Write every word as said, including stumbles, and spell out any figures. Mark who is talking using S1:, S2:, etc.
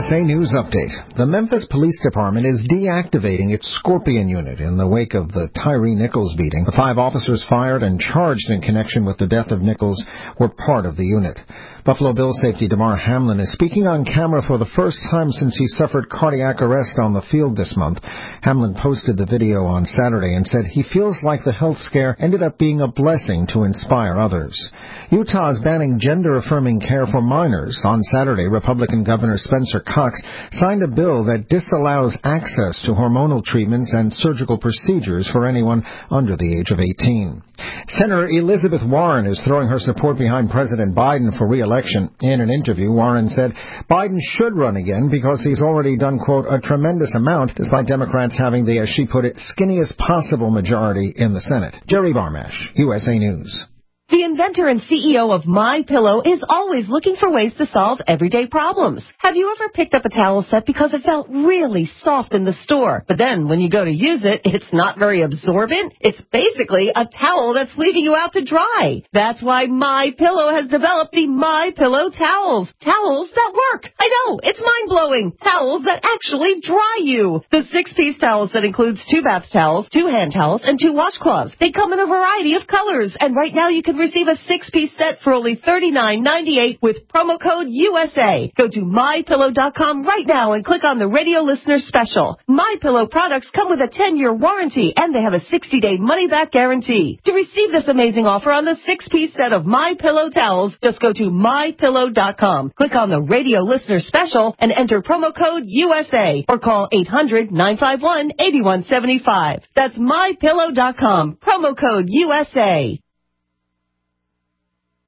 S1: S A News Update. The Memphis Police Department is deactivating its Scorpion unit in the wake of the Tyree Nichols beating. The five officers fired and charged in connection with the death of Nichols were part of the unit. Buffalo Bills safety Damar Hamlin is speaking on camera for the first time since he suffered cardiac arrest on the field this month. Hamlin posted the video on Saturday and said he feels like the health scare ended up being a blessing to inspire others. Utah is banning gender-affirming care for minors. On Saturday, Republican Governor Spencer Cox signed a bill that disallows access to hormonal treatments and surgical procedures for anyone under the age of eighteen. Senator Elizabeth Warren is throwing her support behind President Biden for re-election. In an interview, Warren said Biden should run again because he's already done, quote, a tremendous amount, despite Democrats having the, as she put it, skinniest possible majority in the Senate. Jerry Barmash, U S A News.
S2: The inventor and C E O of MyPillow is always looking for ways to solve everyday problems. Have you ever picked up a towel set because it felt really soft in the store, but then when you go to use it, it's not very absorbent? It's basically a towel that's leaving you out to dry. That's why MyPillow has developed the MyPillow towels. Towels that work. I know, it's mind-blowing. Towels that actually dry you. The six-piece towel set includes two bath towels, two hand towels, and two washcloths. They come in a variety of colors, and right now you can receive a six-piece set for only thirty-nine ninety-eight with promo code U S A. Go to my pillow dot com right now and click on the radio listener special. MyPillow products come with a ten-year warranty, and they have a sixty-day money-back guarantee. To receive this amazing offer on the six-piece set of MyPillow towels, just go to my pillow dot com. Click on the radio listener special and enter promo code U S A or call eight hundred nine five one eight one seven five. That's my pillow dot com. Promo code U S A.